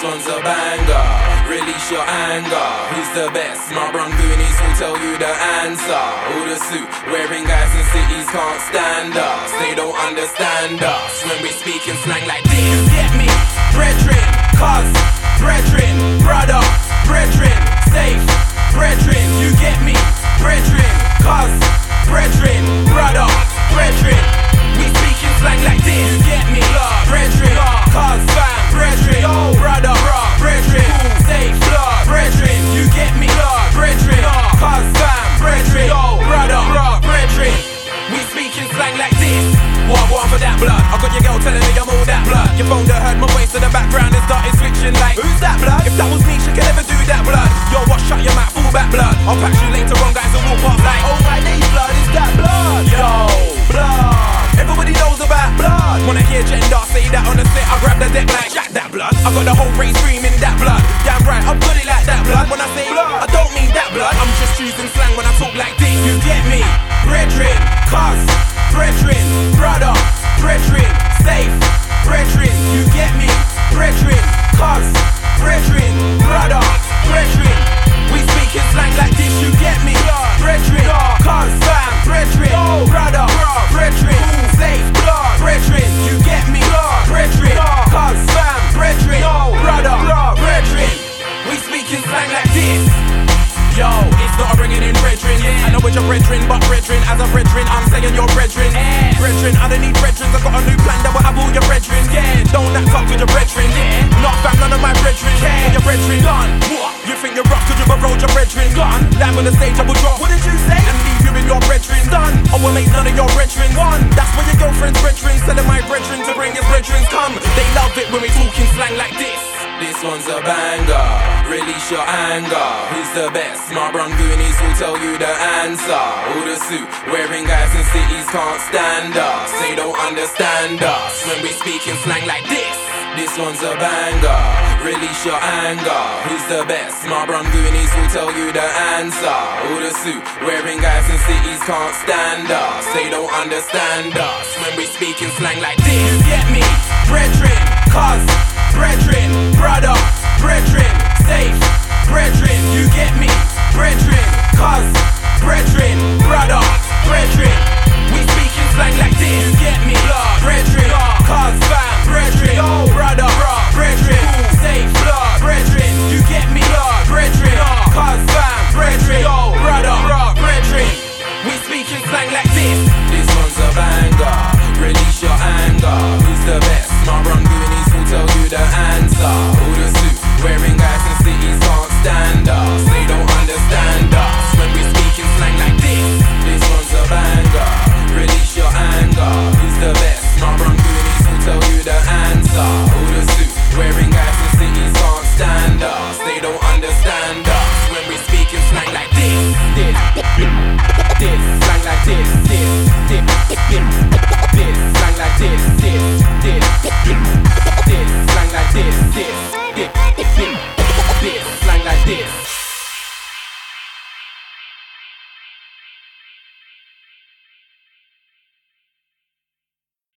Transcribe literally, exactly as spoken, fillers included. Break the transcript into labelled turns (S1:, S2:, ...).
S1: one's a banger. Release your anger. Who's the best? My brun Goonies will tell you the answer. All the suit wearing guys in cities can't stand us. They don't understand us when we speak in slang like this. You get me? Brethren, cuz, brethren, brother, brethren, safe, brethren. You get me? Brethren, cuz, brethren, brother, brethren. We speak in slang like this. You get me? Brethren, cuz, fam, brethren, brother, brethren, safe, brethren. You get me? Brethren, cuz, fam, brethren, brother, brethren. We speak in slang like this. What I want for that blood? I got your girl telling me I'm all that blood. Your phone that heard my voice in the background and started switching like, who's that blood? If that was me, she could never do that blood. Yo, what, shut your mouth, full back blood. I'll patch you later on, guys, and walk past like, oh my days, blood, is that blood? Yo, blood. Everybody knows about blood. Wanna hear gender, say that on the set, I grab the deck like, jack that blood. I got the whole race screaming that blood. Damn right, I've got it like that blood. When I say blood, I don't mean that blood. I'm just choosing slang when I talk like this. You get me? Brethren, cuz, brethren, brother, brethren, safe, brethren. You get me? Brethren, cuz, brethren, brother, brethren. We speak in slang like this. You get me? Brethren, cuz, fam, brethren, brother, brethren, safe, brethren. You get me? Brethren, cuz, fam, brethren, brother, brethren. We speak in slang like this. Yo, it's not a bringing in brethren. I know it's your brethren, but brethren, as a brethren, I'm saying your brethren. Yeah. Brethren, I don't need brethren. I got a new plan that will have all your brethren. Yeah, don't act up with your brethren. Yeah, not fam, none of my brethren. Yeah, your brethren gone. What? You think you're rough cause you've rolled your brethren gone? Live on the stage, I will drop. What did you say? And leave you in your brethren done. I will make none of your brethren one. That's why your girlfriend's brethren telling my brethren to bring his brethren come. They love it when we talking slang like this. This one's a banger. Release your anger. Who's the best? My brun Goonies will tell you the answer. All the suit wearing guys in cities can't stand us. They don't understand us when we speak in slang like this. This one's a banger. Release your anger. Who's the best? My brun Goonies will tell you the answer. All the suit wearing guys in cities can't stand us. They don't understand us when we speak in slang like this. You get me? Brethren, cuz, brethren, brother,